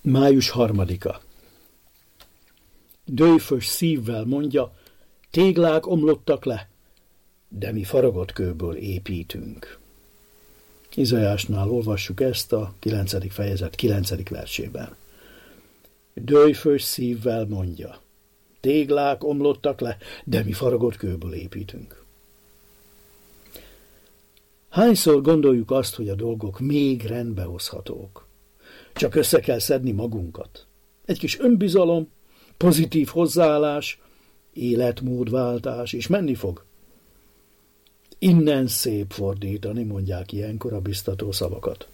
Május 3-a. Dőfös szívvel mondja, téglák omlottak le, de mi faragott kőből építünk. Izaiásnál olvassuk ezt a 9. fejezet 9. versében. Dőfös szívvel mondja, téglák omlottak le, de mi faragott kőből építünk. Hányszor gondoljuk azt, hogy a dolgok még rendbe hozhatók? Csak össze kell szedni magunkat. Egy kis önbizalom, pozitív hozzáállás, életmódváltás, és menni fog. Innen szép fordítani, mondják ilyenkor a biztató szavakat.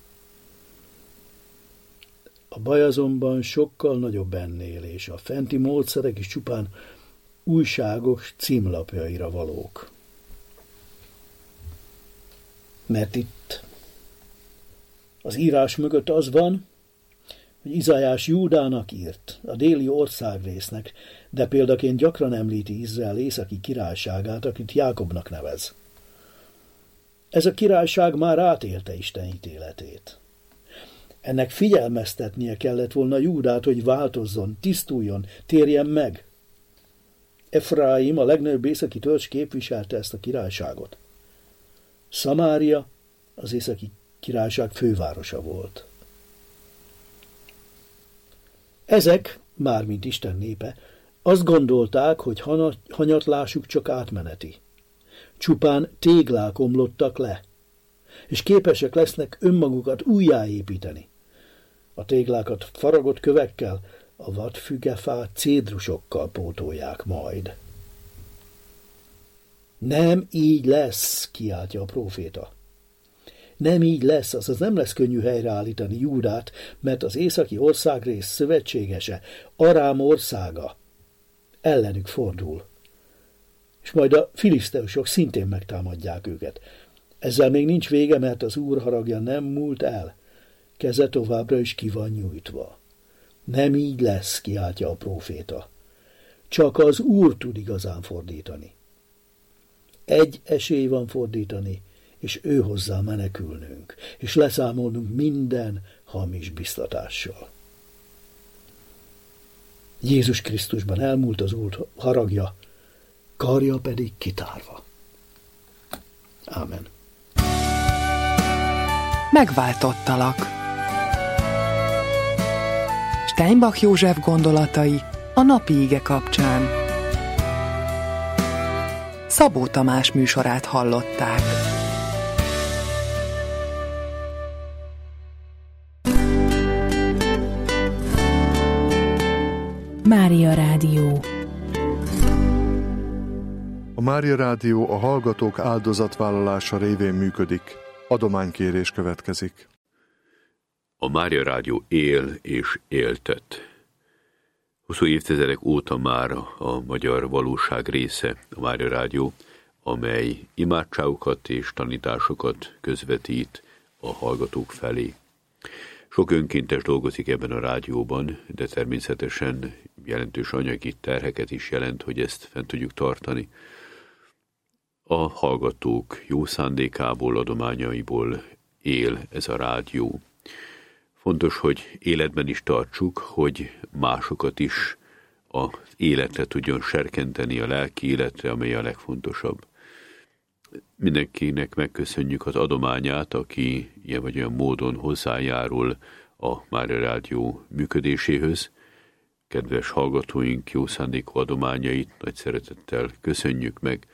A baj azonban sokkal nagyobb ennél, és a fenti módszerek is csupán újságok címlapjaira valók. Mert itt az írás mögött az van, hogy Izaiás Júdának írt, a déli országrésznek, de példaként gyakran említi Izrael északi királyságát, akit Jákobnak nevez. Ez a királyság már átélte Isten ítéletét. Ennek figyelmeztetnie kellett volna Júdát, hogy változzon, tisztuljon, térjen meg. Efraim, a legnagyobb északi törzs képviselte ezt a királyságot. Szamária az északi királyság fővárosa volt. Ezek, mármint Isten népe, azt gondolták, hogy hanyatlásuk csak átmeneti. Csupán téglák omlottak le, és képesek lesznek önmagukat újjáépíteni. A téglákat faragott kövekkel, a vadfügefát cédrusokkal pótolják majd. Nem így lesz, kiáltja a próféta. Nem így lesz, azaz nem lesz könnyű helyreállítani Júdát, mert az északi országrész szövetségese, Arám országa ellenük fordul. És majd a filiszteusok szintén megtámadják őket. Ezzel még nincs vége, mert az Úr haragja nem múlt el. Keze továbbra is ki van nyújtva. Nem így lesz, kiáltja a próféta. Csak az Úr tud igazán fordítani. Egy esély van fordítani, és ő hozzá menekülnünk, és leszámolnunk minden hamis biztatással. Jézus Krisztusban elmúlt az Úr haragja, karja pedig kitárva. Ámen. Megváltottalak. Steinbach József gondolatai a napi ige kapcsán. Szabó Tamás műsorát hallották. Mária Rádió. A Mária Rádió a hallgatók áldozatvállalása révén működik. Adománykérés következik. A Mária Rádió él és éltet. Hosszú évtizedek óta már a magyar valóság része a Mária Rádió, amely imádságokat és tanításokat közvetít a hallgatók felé. Sok önkéntes dolgozik ebben a rádióban, de természetesen jelentős anyagi terheket is jelent, hogy ezt fent tudjuk tartani. A hallgatók jó szándékából, adományaiból él ez a rádió. Fontos, hogy életben is tartsuk, hogy másokat is az életre tudjon serkenteni, a lelki életre, amely a legfontosabb. Mindenkinek megköszönjük az adományát, aki ilyen vagy olyan módon hozzájárul a Mária Rádió működéséhöz. Kedves hallgatóink jó szándékú adományait nagy szeretettel köszönjük meg.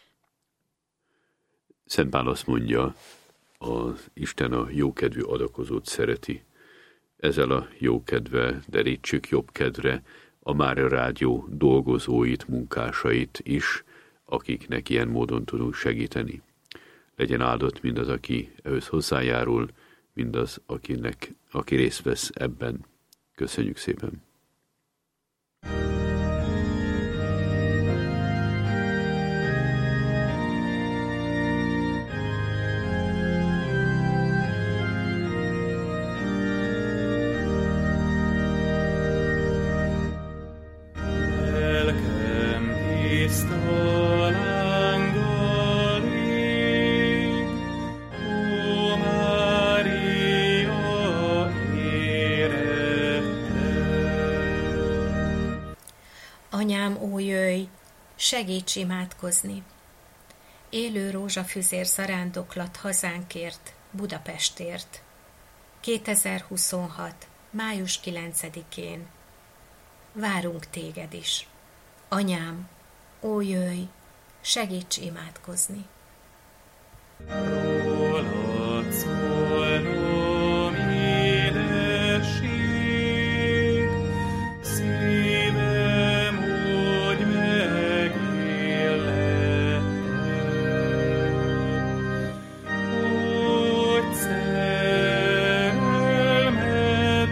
Szent Pál azt mondja, az Isten a jókedvű adakozót szereti. Ezzel a jókedve derítsük jobb kedvre a Mária Rádió dolgozóit, munkásait is, akiknek ilyen módon tudunk segíteni. Legyen áldott mindaz, aki ehhez hozzájárul, mindaz, aki részt vesz ebben. Köszönjük szépen! Anyám, ó jöjj, segíts imádkozni! Élő rózsafüzér zarándoklat hazánkért, Budapestért. 2026. május 9-én. Várunk téged is. Anyám, ó jöjj, segíts imádkozni! Rólad szólnom édesség, szívem úgy megilletted, hogy szerelmeddel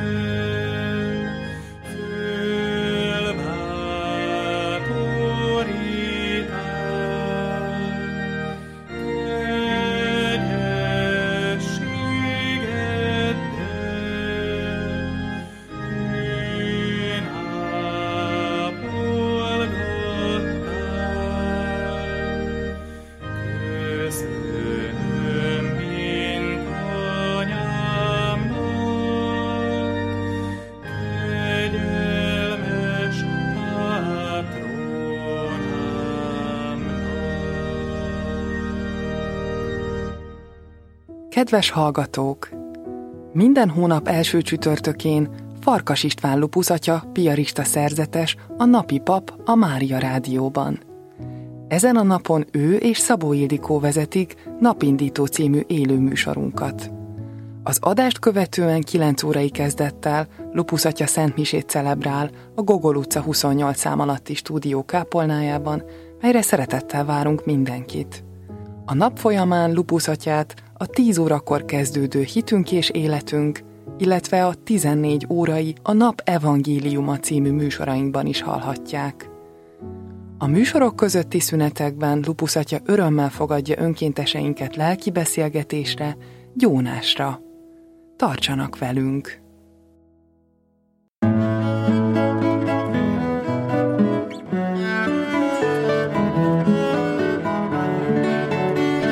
Kedves hallgatók! Minden hónap első csütörtökén Farkas István Lupus atya, piarista szerzetes, a napi pap a Mária Rádióban. Ezen a napon ő és Szabó Ildikó vezetik Napindító című élő műsorunkat. Az adást követően 9 órai kezdettel Lupus atya szentmisét celebrál a Gogol utca 28 szám alatti stúdió kápolnájában, melyre szeretettel várunk mindenkit. A nap folyamán Lupus atyát a 10 órakor kezdődő Hitünk és életünk, illetve a 14 órai a Nap Evangéliuma című műsorainkban is hallhatják. A műsorok közötti szünetekben Lupus atya örömmel fogadja önkénteseinket lelki beszélgetésre, gyónásra. Tartsanak velünk!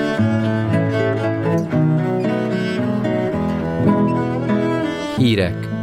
Hírek